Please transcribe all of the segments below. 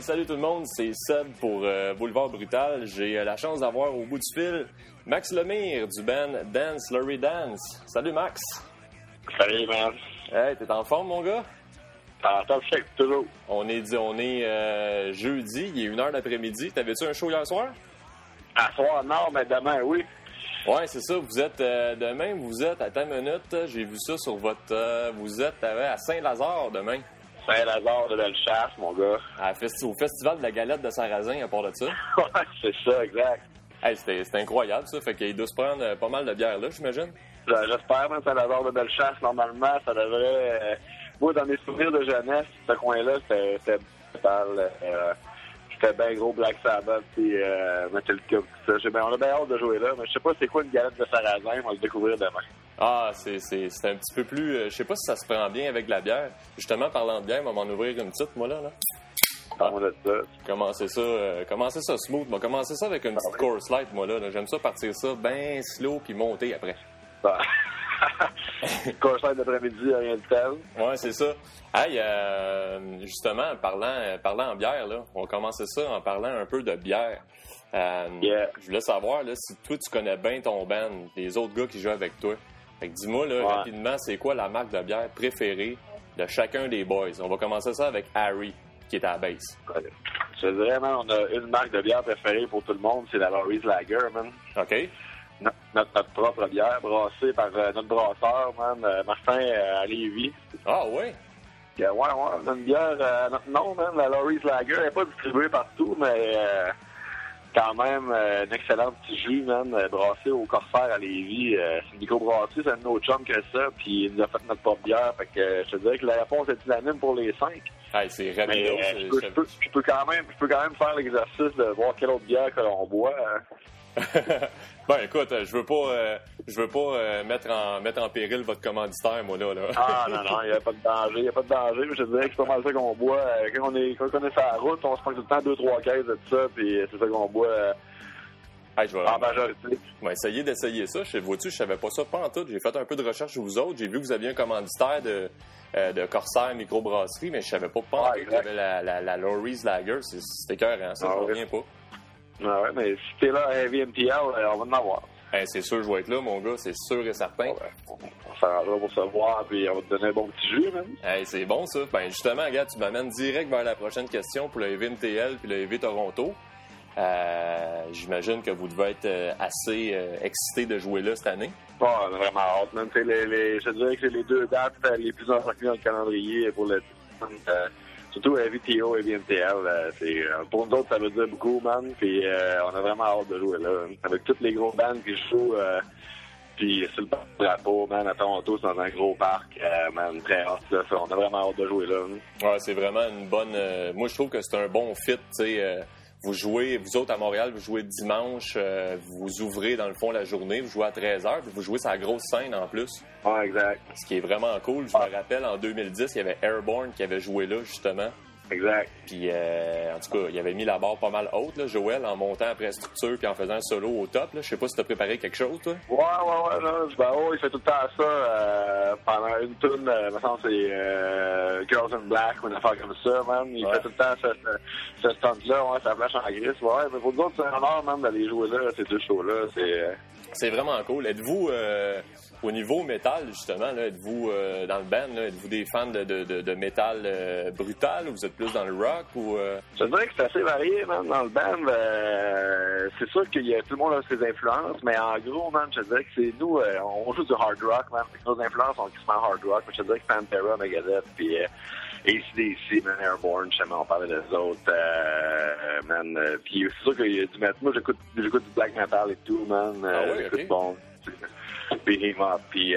Salut tout le monde, c'est Seb pour Boulevard Brutal. J'ai la chance d'avoir au bout du fil Max Lemire du band Dance Larry Dance. Salut Max. Salut man. Hey, t'es en forme mon gars? En top shape, toujours. On est jeudi, il est 1h d'après-midi. T'avais-tu un show hier soir? À soir, non, mais demain, oui. Ouais, c'est ça. Vous êtes demain, vous êtes à ta minute. J'ai vu ça sur votre. Vous êtes à Saint-Lazare demain. Saint-Lazare de Bellechasse, mon gars. Au festival de la galette de Sarrazin, à part de ça. Ouais, c'est ça, exact. Hey, c'était incroyable ça. Fait qu'il doit se prendre pas mal de bière là, j'imagine. J'espère, même Saint-Lazare de Bellechasse, normalement, ça devrait. Moi, dans mes souvenirs de jeunesse, ce coin-là, c'était c'était bien gros Black Sabbath puis Metallica, tout ça. On a bien hâte de jouer là, mais je sais pas c'est quoi une galette de Sarrazin, on va le découvrir demain. Ah, c'est un petit peu plus... je sais pas si ça se prend bien avec la bière. Justement, parlant de bière, on va m'en ouvrir une petite, moi, là. On a ça. Commencer ça smooth. On va commencer ça avec une petite course light, moi, là. J'aime ça partir ça bien slow puis monter après. Ah. Course light d'après-midi, rien de tel. Ouais, c'est ça. Hey, justement, parlant en bière, là, on va commencer ça en parlant un peu de bière. Je voulais savoir, là, si toi, tu connais bien ton band, les autres gars qui jouent avec toi. Fait que dis-moi, là, rapidement, c'est quoi la marque de bière préférée de chacun des boys? On va commencer ça avec Harry, qui est à la base. Je dirais, man, on a une marque de bière préférée pour tout le monde, c'est la Lawry's Lager, man. OK. Notre propre bière, brassée par notre brasseur, man, Martin à Lévis. Ah, oui? Ouais, on a une bière à notre nom, man, la Lawry's Lager. Elle n'est pas distribuée partout, mais quand même, un excellent petit jus, man, brassé au Corsaire à Lévis. C'est une microbrasserie, c'est un autre chum que ça, puis il nous a fait notre propre bière. Fait que je te dirais que la réponse est unanime pour les 5. Hey, c'est rapido. Je peux quand même faire l'exercice de voir quelle autre bière que l'on boit. Ben écoute, je veux pas mettre en péril votre commanditaire, moi là. Ah non, il n'y a pas de danger, mais je te dirais que c'est pas mal ça qu'on boit. Quand on est sur la route, on se prend tout le temps 2-3 caisses de tout ça, puis c'est ça qu'on boit en majorité. Essayer d'essayer ça. Vois-tu, je savais pas ça pas en tout. J'ai fait un peu de recherche sur vous autres. J'ai vu que vous aviez un commanditaire de Corsair microbrasserie, mais je savais pas en tout qu'il y avait la Lawry's Lager. C'était écœurant, ça, je reviens pas. Ah ouais, mais si t'es là à Heavy MTL, on va en avoir. C'est sûr, je vais être là, mon gars, c'est sûr et certain. On s'arrangera pour se voir, puis on va te donner un bon petit jus, même. C'est bon, ça. Ben, justement, regarde, tu m'amènes direct vers la prochaine question pour le Heavy MTL puis le Heavy Toronto. J'imagine que vous devez être assez excité de jouer là cette année. On a vraiment hâte, même. Je te dirais que c'est les deux dates les plus encerclées dans le calendrier pour le surtout Heavy TO, Heavy MTL, pour nous autres, ça veut dire beaucoup, man. Puis on a vraiment hâte de jouer là. Avec toutes les gros bands qui jouent, puis c'est le parc de drapeau, man, à Toronto, c'est dans un gros parc, man, très hâte, là. On a vraiment hâte de jouer là. Ouais, c'est vraiment une bonne... moi, je trouve que c'est un bon fit, tu sais. Vous autres à Montréal, vous jouez dimanche, vous ouvrez dans le fond la journée, vous jouez à 13h, puis vous jouez sur la grosse scène en plus. Ouais, exact. Ce qui est vraiment cool. Je me rappelle, en 2010, il y avait Airborne qui avait joué là, justement. Exact. Puis, en tout cas, il avait mis la barre pas mal haute, là, Joël, en montant après structure puis en faisant un solo au top. Là. Je sais pas si t'as préparé quelque chose, toi. Ouais. Il fait tout le temps ça pendant une tourne. Me semble c'est Girls in Black ou une affaire comme ça, man. Il fait tout le temps ce stunt-là, ça flash en gris. Ouais, mais pour nous autres, c'est un honneur, man, d'aller jouer là, ces deux shows-là. C'est vraiment cool. Êtes-vous... au niveau métal, justement, là, êtes-vous dans le band, là, êtes-vous des fans de métal brutal ou vous êtes plus dans le rock ou Je dirais que c'est assez varié, man, dans le band. C'est sûr qu'il y a tout le monde a ses influences, mais en gros, man, je dirais que c'est nous, on joue du hard rock, man. Nos influences sont quasiment hard rock. Je dirais que Pantera, Megadeth, puis AC/DC, man, Airborne, justement, on parlait des autres, man. Puis c'est sûr qu'il y a du metal. Moi, j'écoute du black metal et tout, man. OK. Bon, Behemoth, puis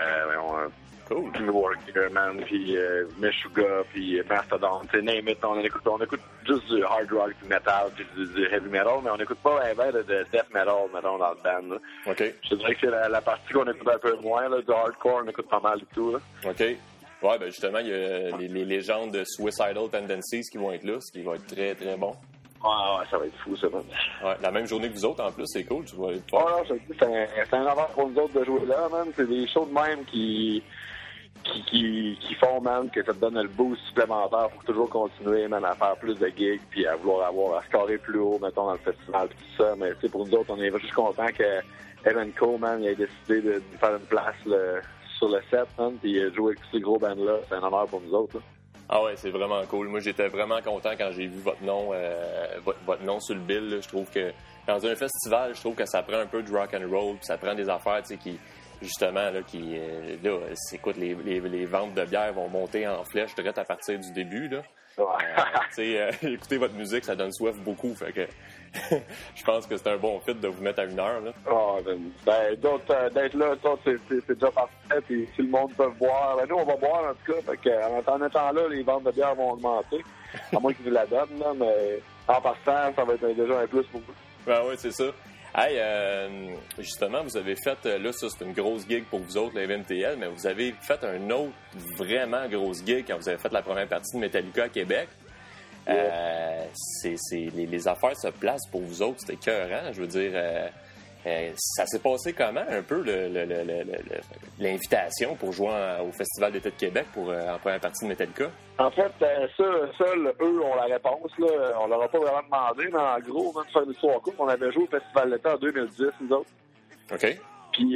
cool. King Warrior, man, puis Meshuggah, puis Mastodon, tu sais, name it, on écoute juste du hard rock, du metal, puis du heavy metal, mais on n'écoute pas un verre de death metal, mettons, dans le band, là. OK. Je dirais que c'est la partie qu'on écoute un peu moins, là, du hardcore, on écoute pas mal du tout, là. OK. Ouais, ben justement, il y a les légendes de Suicidal Tendencies qui vont être là, ce qui va être très, très bon. Ouais, ça va être fou, ça, man. Ouais, la même journée que vous autres, en plus, c'est cool, tu vois. Non, c'est un honneur pour nous autres de jouer là, man. C'est des shows de même qui qui font, man, que ça te donne le boost supplémentaire pour toujours continuer, man, à faire plus de gigs, puis à vouloir à scorer plus haut, mettons, dans le festival, pis tout ça. Mais, tu sais, pour nous autres, on est juste contents que Evan Cole, man, il ait décidé de faire une place sur le set, man, puis jouer avec ces gros bands-là. C'est un honneur pour nous autres, là. Ah ouais, c'est vraiment cool. Moi, j'étais vraiment content quand j'ai vu votre nom sur le bill, là. Je trouve que dans un festival, je trouve que ça prend un peu de rock and roll, puis ça prend des affaires, tu sais, qui justement, là, écoute, les ventes de bière vont monter en flèche direct à partir du début, là. Ouais. Écouter votre musique, ça donne soif beaucoup, fait que je pense que c'est un bon fit de vous mettre à 1 heure, là. Oh, d'être là, c'est déjà parfait, puis si le monde peut boire, nous, on va boire, en tout cas, fait que, en étant là, les ventes de bière vont augmenter, à moins qu'ils nous la donnent, là, mais en partant, ça va être déjà un plus pour vous. Ben oui, c'est ça. Hey, justement, vous avez fait, là, ça, c'est une grosse gig pour vous autres, la MTL, mais vous avez fait un autre vraiment grosse gig quand vous avez fait la première partie de Metallica à Québec. Yeah. Les affaires se placent pour vous autres, c'était écœurant. Je veux dire, ça s'est passé comment, un peu, l'invitation pour jouer au Festival d'été de Québec en première partie de Metallica? En fait, eux ont la réponse. Là. On leur a pas vraiment demandé, mais en gros, de faire une histoire courte, on avait joué au Festival d'été en 2010, nous autres. OK. Puis,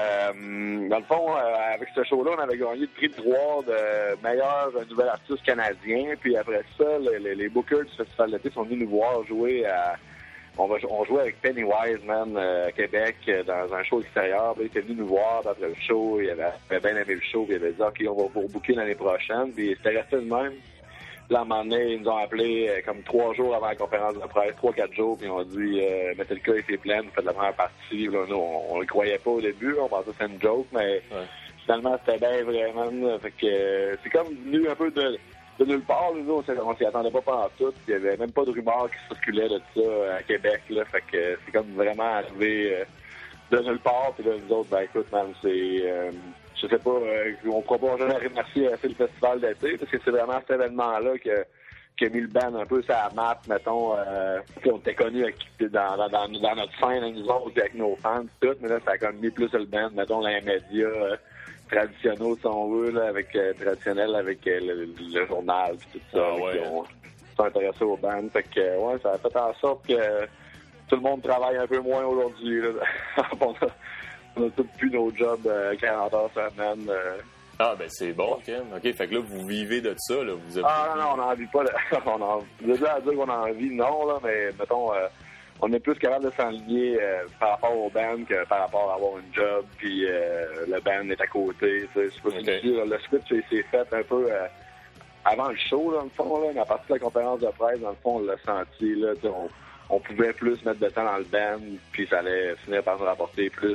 dans le fond, avec ce show-là, on avait gagné le prix de droit de meilleur nouvel artiste canadien. Puis après ça, les bookers du Festival d'été sont venus nous voir jouer à... On jouait avec Pennywise, man, à Québec, dans un show extérieur. Puis, il était venu nous voir après le show. Il avait bien aimé le show. Puis il avait dit, OK, on va vous rebooker l'année prochaine. Puis c'était resté le même. Puis là, à un moment donné, ils nous ont appelés comme 3 jours avant la conférence de presse, 3-4 jours. Puis ils ont dit, Metallica était pleine, vous faites la première partie. Là, nous, on le croyait pas au début. On pensait que c'était une joke. Mais finalement, c'était bien vraiment. Fait que c'est comme venu un peu de nulle part, nous, on s'y attendait pas pendant tout. Il y avait même pas de rumeurs qui circulaient de ça à Québec, là. Fait que c'est comme vraiment arrivé de nulle part. Puis là, nous autres, ben écoute, man, c'est... je sais pas, on pourra pas jamais remercier assez le festival d'été, parce que c'est vraiment cet événement-là qui a mis le band un peu sur la map, mettons. On était connus dans notre scène, nous autres, avec nos fans, tout, mais là, ça a comme mis plus le band, mettons, dans les médias traditionnels, si on veut, là, traditionnel avec le journal et tout ça. Ah, ouais. On s'est intéressé aux bandes. Fait que, ouais, ça a fait en sorte que tout le monde travaille un peu moins aujourd'hui. Là. on a tous plus nos jobs 40 heures semaine. Ah, ben c'est bon, Ken. OK, fait que là, vous vivez de ça, là. Vous êtes... non, on n'en vit pas. Vous êtes là à dire qu'on en vit, non, là, mais mettons... on est plus capable de s'enligner par rapport au band que par rapport à avoir une job, puis le band est à côté. C'est pas si difficile. Le switch s'est fait un peu avant le show, là, dans le fond, là, mais à partir de la conférence de presse, dans le fond, on l'a senti. Là, on pouvait plus mettre de temps dans le band, puis ça allait finir par nous rapporter plus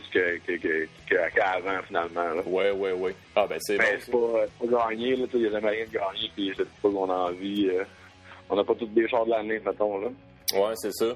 qu'avant, finalement. Là. Ouais. Ah, ben c'est bon. C'est pas gagné, là, il n'y a jamais rien de gagné, puis c'est pas qu'on a envie. On n'a pas tous des chars de l'année, mettons. Là. Ouais, c'est ça.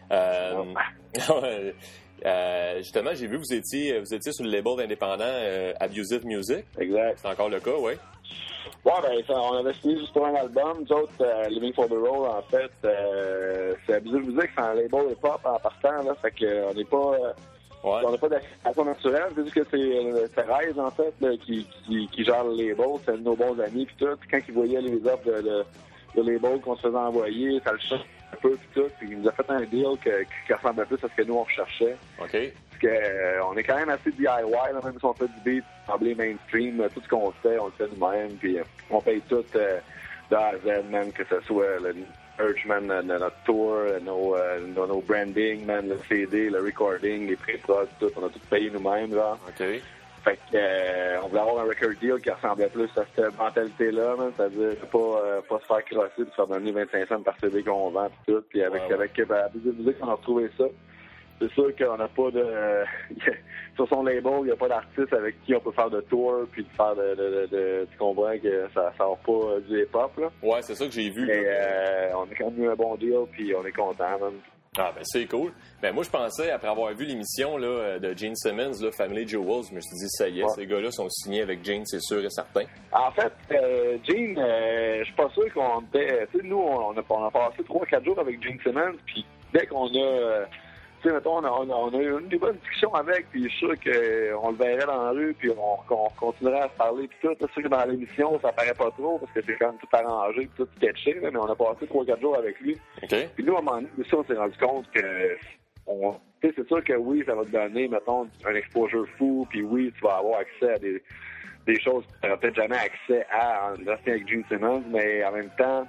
Justement, j'ai vu que vous étiez sur le label indépendant Abusive Music. Exact. C'est encore le cas, oui? Ouais, ben, on avait signé juste pour un album. Nous autres, Living for the Roll, en fait, c'est Abusive Music, c'est un label hip-hop en partant, là. Fait qu'on n'est pas... On n'a pas d'association naturelle, c'est juste que c'est Thérèse, en fait, là, qui gère le label. C'est un de nos bons amis, puis tout. Puis quand il voyait les offres de label qu'on se faisait envoyer, ça le change un peu, puis tout. Puis il nous a fait un deal qui ressemblait plus à ce que nous, on recherchait. OK. Parce que on est quand même assez DIY, là, même si on fait du beat, semblé mainstream, tout ce qu'on fait, on le fait nous-mêmes, puis on paye tout de A à Z, même, que ce soit le merch, man, notre tour, nos branding, man, le CD, le recording, les pré-prod, tout, on a tout payé nous-mêmes, là. OK. Fait que on voulait avoir un record deal qui ressemblait plus à cette mentalité-là, man, c'est-à-dire pas se faire crosser puis se faire donner 25 cents par CD qu'on vend pis tout, puis avec Abusive Music, on a retrouvé ça. C'est sûr qu'on n'a pas de... sur son label, il n'y a pas d'artiste avec qui on peut faire de tour puis de faire tu comprends que ça sort pas du hip-hop, là. Ouais, c'est ça que j'ai vu. Et on a quand même eu un bon deal puis on est content, man. Ah, ben c'est cool. Ben moi, je pensais, après avoir vu l'émission là, de Gene Simmons, là, Family Jewels, je me suis dit, ça y est, ces gars-là sont signés avec Gene, c'est sûr et certain. En fait, Gene, je suis pas sûr qu'on était... Tu sais, nous, on a passé 3-4 jours avec Gene Simmons, puis dès qu'on a tu sais, mettons, on a eu des bonnes discussions avec, puis je suis sûr qu'on le verrait dans la rue, puis on continuerait à se parler, puis tout. C'est sûr que dans l'émission, ça paraît pas trop, parce que c'est quand même tout arrangé, puis tout sketché, là, mais on a passé 3-4 jours avec lui. Okay. Puis nous, à un moment donné, aussi, on s'est rendu compte que, c'est sûr que oui, ça va te donner, mettons, un exposure fou, puis oui, tu vas avoir accès à des choses que tu n'auras peut-être jamais accès à en restant avec Gene Simmons, mais en même temps,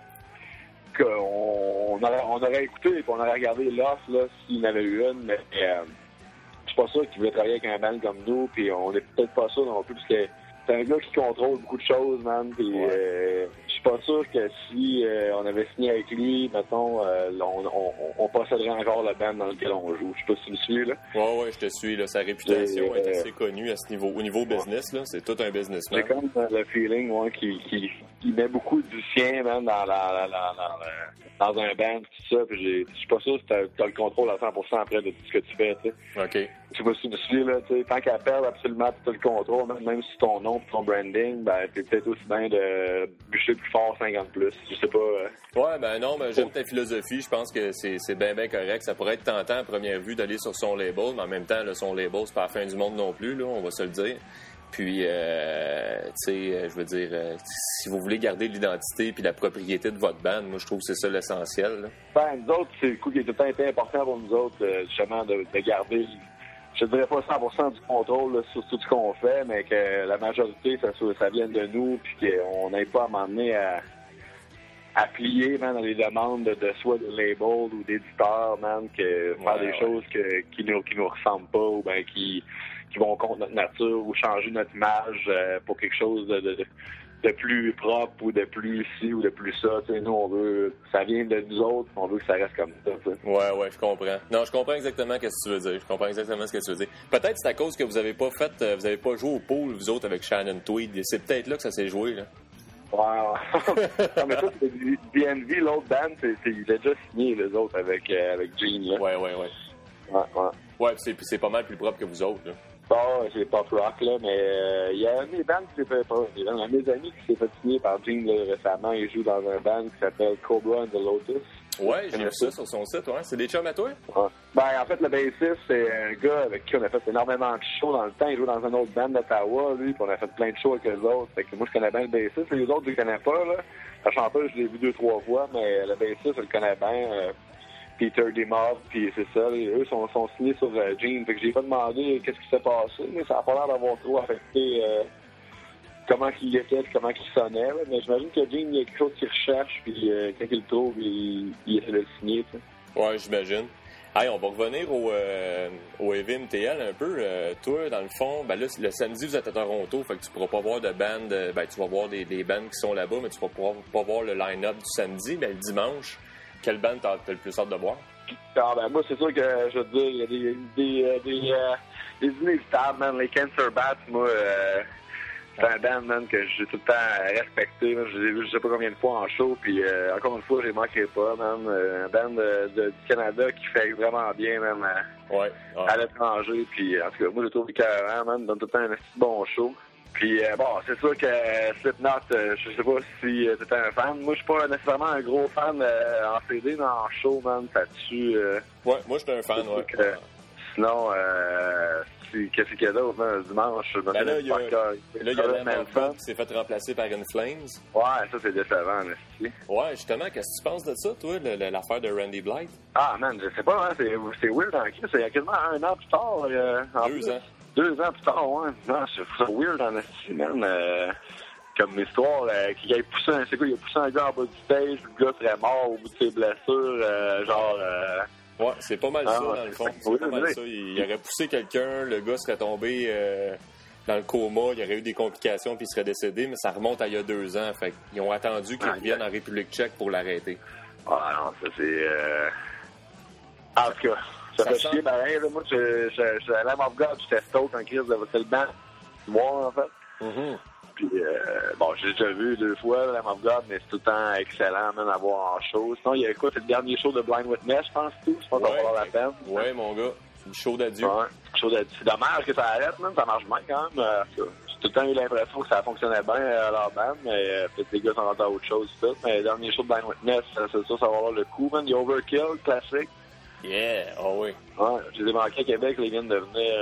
on aurait écouté et on aurait regardé l'offre là, s'il y en avait eu une, mais je suis pas sûr qu'il voulait travailler avec un band comme nous, puis on est peut-être pas sûr non plus, parce que c'est un gars qui contrôle beaucoup de choses, man, puis je suis pas sûr que si on avait signé avec lui, mettons, on posséderait encore le band dans lequel on joue. Je sais pas si tu me suis, là. Ouais, je te suis, là. Sa réputation est assez connue à ce niveau. Au niveau business, là, c'est tout un businessman. C'est comme le feeling, qui met beaucoup du sien, man, dans un band, tout ça, puis je suis pas sûr que t'as le contrôle à 100% après de tout ce que tu fais, tu sais. OK. Je sais pas si tu me suis, là, tu sais, tant qu'à perdre, absolument, tu as le contrôle, même si ton nom et ton branding, ben, t'es peut-être aussi bien de bûcher plus fort 50 plus, je sais pas. Ouais, ben non, mais j'aime ta philosophie, je pense que c'est bien correct. Ça pourrait être tentant à première vue d'aller sur son label, mais en même temps, là, son label, c'est pas la fin du monde non plus, là, on va se le dire. Puis, tu sais, je veux dire, si vous voulez garder l'identité puis la propriété de votre band, moi, je trouve que c'est ça l'essentiel, là. Ben, nous autres, c'est le coup qui a tout le temps été important pour nous autres, justement, de garder, je dirais pas 100% du contrôle là, sur tout ce qu'on fait, mais que la majorité, ça vienne de nous, puis qu'on n'ait pas à m'emmener à plier, man, dans les demandes de soit de label ou d'éditeurs, man, que faire des choses qui nous ressemblent pas, ou ben qui vont contre notre nature, ou changer notre image pour quelque chose de plus propre, ou de plus ci, ou de plus ça. T'sais, nous, on veut, ça vient de nous autres, on veut que ça reste comme ça. T'sais. Ouais, je comprends. Non, je comprends exactement ce que tu veux dire. Je comprends exactement ce que tu veux dire. Peut-être c'est à cause que vous avez pas joué au pool, vous autres, avec Shannon Tweed. C'est peut-être là que ça s'est joué, là. Ouais. Non, mais ça, c'est DNV, l'autre band, il a déjà signé, les autres, avec Gene, là. Ouais. Ouais, c'est pas mal plus propre que vous autres, là. C'est pop rock, là, mais il y a un des bands qui s'est fait, un de mes amis qui s'est fait signer par Gene là, récemment. Il joue dans un band qui s'appelle Cobra and the Lotus. Ouais, j'ai vu ça sur son site, ouais. C'est des chums à toi? Ouais. Ben, en fait, le bassiste, c'est un gars avec qui on a fait énormément de shows dans le temps. Il joue dans un autre band d'Ottawa, lui, puis on a fait plein de shows avec eux autres. Fait que moi, je connais bien le bassiste. Les autres, je les connais pas, là. La chanteuse, je l'ai vu 2-3 fois, mais le bassiste, je le connais bien. Peter Demov, puis c'est ça. Eux sont signés sur Gene. Fait que j'ai pas demandé qu'est-ce qui s'est passé, mais ça a pas l'air d'avoir trop affecté comment il était, comment il sonnait. Là. Mais j'imagine que Gene, il y a quelque chose qu'il recherche, puis quand il le trouve, il essaie de le signer. T'sais. Ouais, j'imagine. Hey, on va revenir au Heavy MTL un peu. Toi, dans le fond, ben là, le samedi, vous êtes à Toronto, fait que tu pourras pas voir de band. Ben, tu vas voir des bands qui sont là-bas, mais tu vas pas voir le line-up du samedi. Mais le dimanche, quelle band t'as le plus hâte de voir? Ah, ben, moi, c'est sûr que, je veux dire, il y a des inévitables, man. Les Cancer Bats, moi, c'est un band, man, que j'ai tout le temps respecté. Man. Je les ai vus je sais pas combien de fois en show, puis encore une fois, je les manquerai pas, man. Un band du Canada qui fait vraiment bien, man, à l'étranger. Puis, en tout cas, moi, je trouve carrément, man, donne tout le temps un assez bon show. Puis, bon, c'est sûr que Slipknot, je sais pas si t'étais un fan. Moi, je suis pas nécessairement un gros fan en CD, mais en show, man, ça tue. Ouais, moi, j'étais un fan, ouais. Sinon, qu'est-ce qu'il y a d'autre, man, dimanche? Ben là, il y a Lamb qui s'est fait remplacer par In Flames. Ouais, ça, c'est décevant, merci. Ouais, justement, qu'est-ce que tu penses de ça, toi, l'affaire de Randy Blythe? Ah, man, je sais pas, hein, c'est weird en Christ. C'est quasiment 1 an plus tard. 2 ans. 2 ans plus tard, ouais. Non, je trouve ça weird en esti, man. Comme histoire, qu'il ait poussé il a poussé un gars en bas du stage, le gars serait mort au bout de ses blessures, genre... Ouais, c'est pas mal ça, dans le fond. C'est pas mal ça. Il aurait poussé quelqu'un, le gars serait tombé dans le coma, il y aurait eu des complications, puis il serait décédé, mais ça remonte à il y a 2 ans. Fait qu'ils ont attendu qu'il revienne en République tchèque pour l'arrêter. Ah non, ça c'est... En tout cas... Ça fait chier, pareil. Moi, je Lamb of God, j'étais stoked en crise de c'est le banc moi, en fait. Mm-hmm. Puis, bon, j'ai déjà vu 2 fois Lamb of God, mais c'est tout le temps excellent, même à voir en show. Sinon, il y a quoi? C'est le dernier show de Blind Witness, je pense, tout. Je pense qu'on va avoir la peine. Ouais, mon gars. Show d'adieu. Ouais, show d'adieu. C'est dommage que ça arrête, même. Ça marche bien, quand même. J'ai tout le temps eu l'impression que ça fonctionnait bien à leur band, mais peut-être les gars sont rendus à autre chose, tout. Mais le dernier show de Blind Witness, c'est ça, ça va avoir le coup, man. Il y a Overkill, classique. Yeah, oh oui. Ouais, je les ai manqués à Québec, ils viennent de venir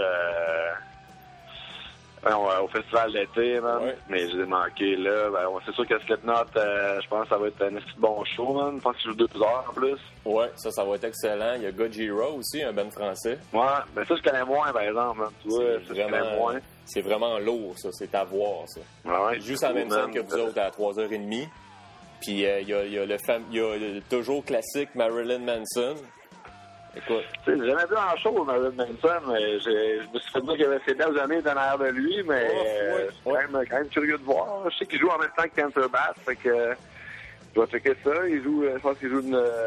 au festival d'été, man. Ouais. Mais je les ai manqués là. Ben, c'est sûr que Slipknot, je pense que ça va être un bon show, man. Je pense qu'ils jouent 2 heures en plus. Ouais, ça va être excellent. Il y a Gojira aussi, un band français. Ouais, mais ça, je connais moins, par exemple, man. Tu vois, ça, je connais moins. C'est vraiment lourd, ça. C'est à voir, ça. Ouais, juste à la même scène que vous autres à 3h30. Puis il y a le toujours classique Marilyn Manson. Écoute. J'ai jamais vu en show Marilyn Manson, mais je me suis fait dire qu'il y avait ses belles années derrière de lui, mais je suis quand même curieux de voir. Je sais qu'il joue en même temps que Cancer Bat, fait que je vais checker ça. Je pense qu'il joue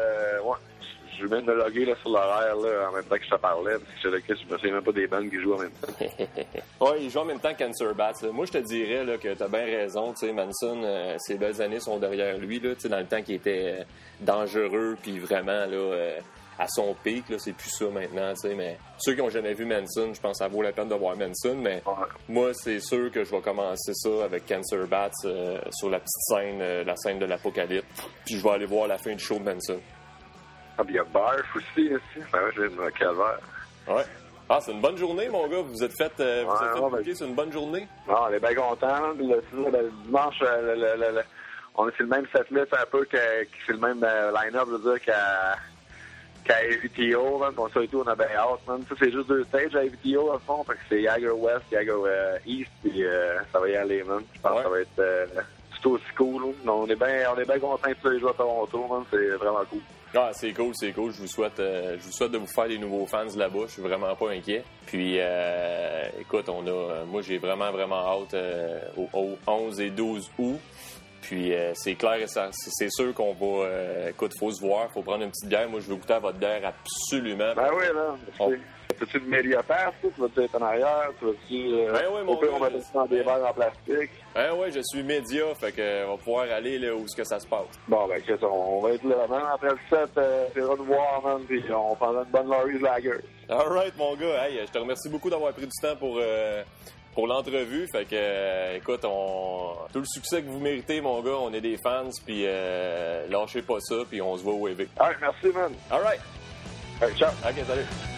je vais même le loguer là, sur l'horaire là, en même temps que je te parlais, parce que je me souviens même pas des bandes qui jouent en même temps. Oui, il joue en même temps que Cancer Bats. Moi, je te dirais là, que tu as bien raison. Manson, ses belles années sont derrière lui, là, dans le temps qu'il était dangereux, puis vraiment là, à son pic. Là, c'est plus ça maintenant. Mais ceux qui n'ont jamais vu Manson, je pense que ça vaut la peine de voir Manson. Mais moi, c'est sûr que je vais commencer ça avec Cancer Bats sur la petite scène, la scène de l'Apocalypse. Puis je vais aller voir la fin du show de Manson. Ah, puis il y a Barf aussi, ici. Ben ouais, je viens de Calvaire. Ouais. Ah, c'est une bonne journée, mon gars. Vous êtes fait booker, c'est une bonne journée. Non, on est bien contents. Le dimanche, on est sur le même setlist un peu c'est le même line-up, je veux dire, qu'à AVTO. Pour ça et tout, on a bien hâte. Man. Ça, c'est juste 2 stages à AVTO, à fond. Fait que c'est Jagger West, Jagger East, puis ça va y aller, man. Je pense que ça va être tout aussi cool. On est bien contents de les jouer à Toronto, man. C'est vraiment cool. Ah, c'est cool. Je vous souhaite de vous faire des nouveaux fans là-bas. Je suis vraiment pas inquiet. Puis, écoute, moi, j'ai vraiment hâte au 11 et 12 août. Puis, c'est clair et c'est sûr qu'on va... écoute, faut se voir, faut prendre une petite bière. Moi, je veux goûter à votre bière absolument. Ben oui, là. T'as-tu de Méliopère, tu vas-tu être en arrière? Tu vas-tu... Ben oui, mon gars. On va laisser dans des verres en plastique. Ben oui, je suis média, fait qu'on va pouvoir aller là où est-ce que ça se passe. Bon, ben, on va être là, man. Après le set, c'est de voir, man, puis on prendra une bonne Laurie's Lager. All right, mon gars. Hey, je te remercie beaucoup d'avoir pris du temps pour l'entrevue. Fait que, écoute, tout le succès que vous méritez, mon gars, on est des fans, puis lâchez pas ça, puis on se voit au EV. All right, merci, man. All right. Ciao. OK, salut.